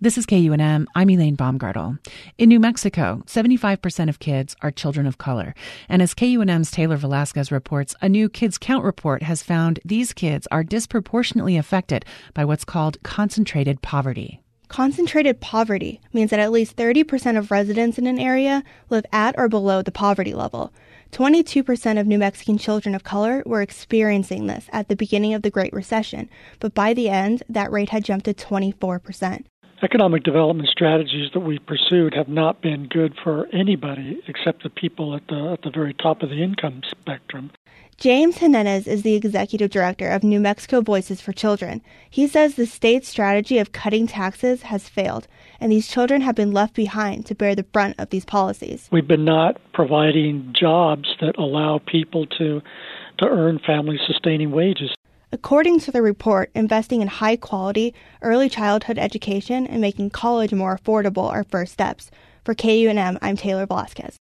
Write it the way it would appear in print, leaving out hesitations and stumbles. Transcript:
This is KUNM. I'm Elaine Baumgartel. In New Mexico, 75% of kids are children of color. And as KUNM's Taylor Velasquez reports, a new Kids Count report has found these kids are disproportionately affected by what's called concentrated poverty. Concentrated poverty means that at least 30% of residents in an area live at or below the poverty level. 22% of New Mexican children of color were experiencing this at the beginning of the Great Recession, but by the end, that rate had jumped to 24%. Economic development strategies that we pursued have not been good for anybody except the people at the very top of the income spectrum. James Jimenez is the executive director of New Mexico Voices for Children. He says the state's strategy of cutting taxes has failed, and these children have been left behind to bear the brunt of these policies. We've been not providing jobs that allow people to earn family-sustaining wages. According to the report, investing in high-quality early childhood education and making college more affordable are first steps. For KUNM, I'm Taylor Velasquez.